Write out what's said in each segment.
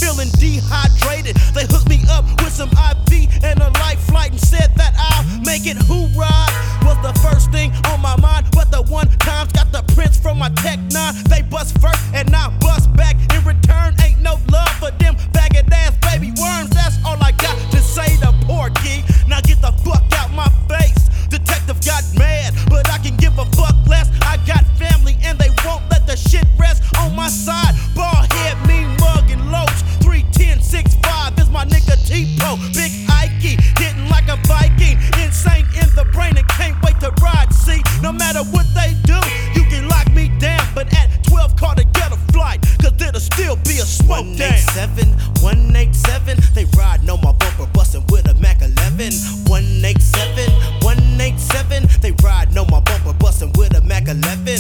feeling dehydrated. They hooked me up with some IV and a light flight and said that I'll make it. Hoorah was the first thing on my mind, but the one times got the prints from my Tech 9. They bust first and I bust back in return. Ain't no love for them faggot ass baby worms. That's all I got to say to Porky. Now get the fuck out my face. Detective got mad, but I can give a fuck less. I got family and they won't let the shit rest on my side. Ball head, mean mug and loach. 310, 6'5" is my nigga T-Pro. Big Ikey, hitting like a Viking. Insane in the brain and can't wait to ride. See, no matter what they do, you can lock me down. But at 12, call to get a flight, cause it'll still be a smoke down. 187, they riding on my bumper, bustin' with a Mac 11. 187, they riding on my bumper, bustin' with a Mac 11.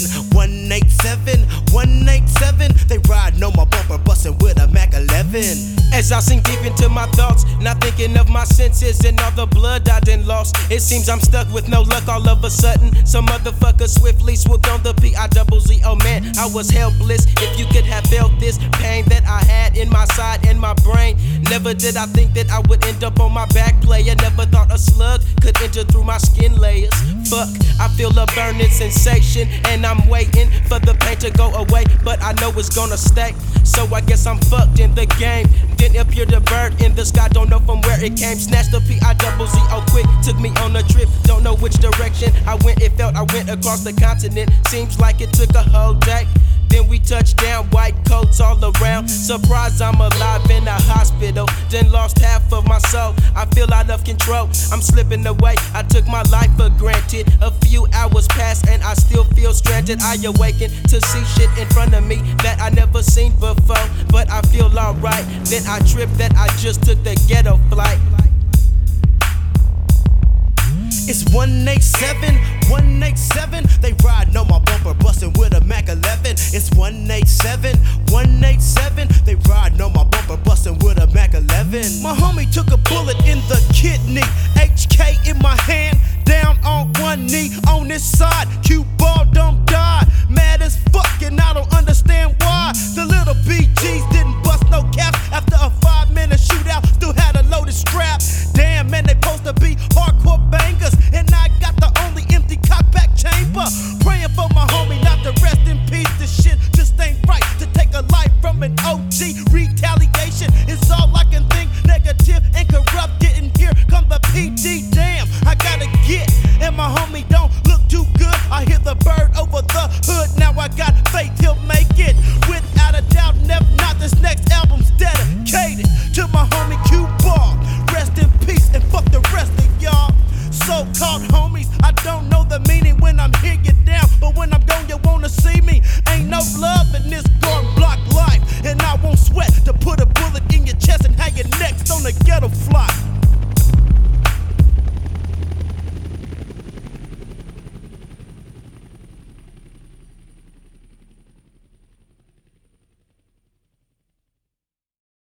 187, they riding on my bumper, bustin' with a Mac 11. As I sink deep into my thoughts, not thinking of my senses and all the blood I done lost. It seems I'm stuck with no luck all of a sudden. Some motherfucker swiftly swooped on the P-I-double-Z. Oh man, I was helpless. If you could have felt this pain that I had in my side and my brain. Never did I think that I would end up on my back player. Never thought a slug could enter through my skin layers. Fuck, I feel a burning sensation and I'm waiting for the pain to go away, but I know it's gonna stay. So I guess I'm fucked in the game. Then appeared a bird in the sky, don't know from where it came. Snatched the P-I-double-Z, oh quick, took me on a trip. Don't know which direction I went, it felt I went across the continent. Seems like it took a whole day. Then we touched down, white coats all around. Surprised I'm alive in a hospital. Then lost half of my soul. I feel out of control. I'm slipping away. I took my life for granted. A few hours passed and I still feel stranded. I awaken to see shit in front of me that I never seen before. But I feel alright. Then I trip that I just took the ghetto flight. It's 187, they riding on my bumper, bustin' with a Mac 11. It's 187, they riding on my bumper, bustin' with a Mac 11. My homie took a bullet in the kidney, HK in my hand, down on one knee on this side. Cue ball, don't die.